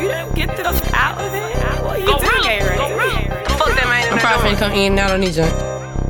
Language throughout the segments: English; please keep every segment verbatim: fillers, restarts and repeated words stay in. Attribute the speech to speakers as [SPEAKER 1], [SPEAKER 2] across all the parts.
[SPEAKER 1] you done get this out of it. What you doing right now? Fuck that man.
[SPEAKER 2] I'm probably finna come in and out on these joints.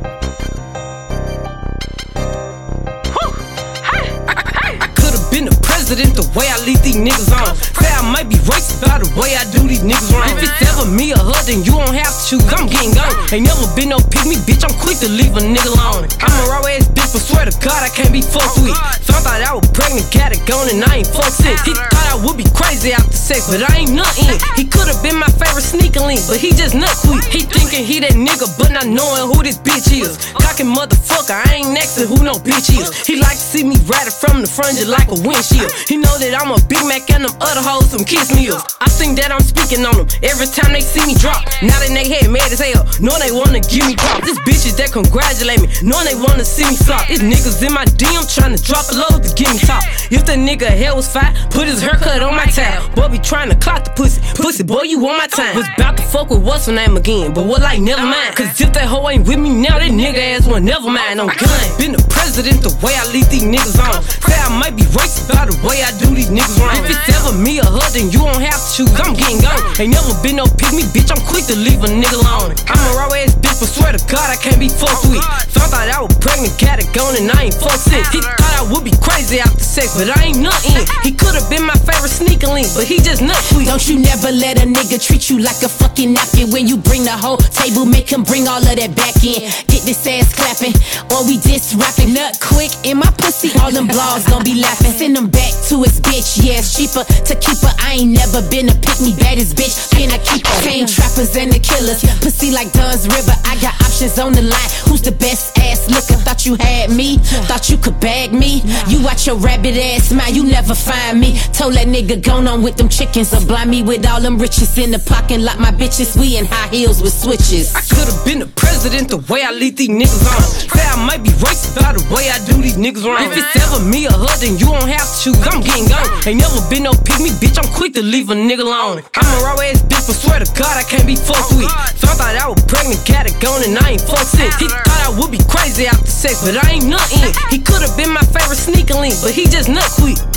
[SPEAKER 2] Been the president the way I lead these niggas on. Say I might be racist by the way I do these niggas wrong. If it's ever me or her, then you don't have to choose. I'm getting gone. Ain't never been no pick me, bitch. I'm quick to leave a nigga alone. I'm a raw ass bitch, but swear to God I can't be fucked with. Found out I was pregnant, got it gone, and I ain't fucked since. He thought I would be crazy after sex, but I ain't nothing. He could've been my favorite sneaker link, but he just nut quick. He thinking he that nigga, but not knowing who this bitch is. Cockin' motherfucker, I ain't next to who no bitch is. He like to see me ratted from the front just like a windshield. He know that I'm a Big Mac and them other hoes some kiss meals. I think that I'm speaking on them every time they see me drop. Now that they head mad as hell, know they wanna give me pop. This bitches that congratulate me, know they wanna see me flop. These niggas in my D M tryna drop a load to give me top. If the nigga hair was fat, put his haircut on my tab. Boy be tryna clock the pussy, pussy boy you on my time. Was about to fuck with what's her name again, but what like never mind. Cause if that hoe ain't with me now, that nigga ass one never mind on gun. Been the president the way I lead these niggas on. Say I might be racist by the way I do these niggas wrong. If it's ever me or her, then you don't have to choose. I'm getting gone. Ain't never been no pick me, bitch. I'm quick to leave a nigga alone. I'm a raw ass bitch, but swear to God I can't be fucked with. Found out I was pregnant, got it gone, and I ain't fucked since. He thought I would be crazy after sex, but I ain't nothing. He could've been my favorite sneaker link, but he just nut quick.
[SPEAKER 3] Don't you never let a nigga treat you like a fucking napkin. When you bring the whole table, make him bring all of that back in. Get this ass clapping, or we diss rapping. Nut quick in my pussy, all them blogs gon' be laughing. Send him back to his bitch, yeah, it's cheaper to keep her. I ain't never been a pick me, baddest bitch, been a keeper. Same trappers and the killers, pussy like Dunn's River. I got options on the line, who's the best ass looker? Thought you had me, thought you could bag me. You watch your rabbit ass smile, you never find me. Told that nigga gone on with them chickens, or blind me with all them riches in the pocket like my bitches. We in high heels with switches.
[SPEAKER 2] I could've been the president the way I lead these niggas on. Say I might be racist by the way I do these niggas wrong. If it's ever me or her, then you don't have to choose. I'm getting gone. Ain't never been no pick me, bitch. I'm quick to leave a nigga alone. I'm a raw ass bitch, but swear to God I can't be fucked with. Found out I was pregnant, got it gone, and I ain't fucked since. He thought I would be crazy after sex, but I ain't nothing. He could've been my favorite sneaker link, but he just nut quick.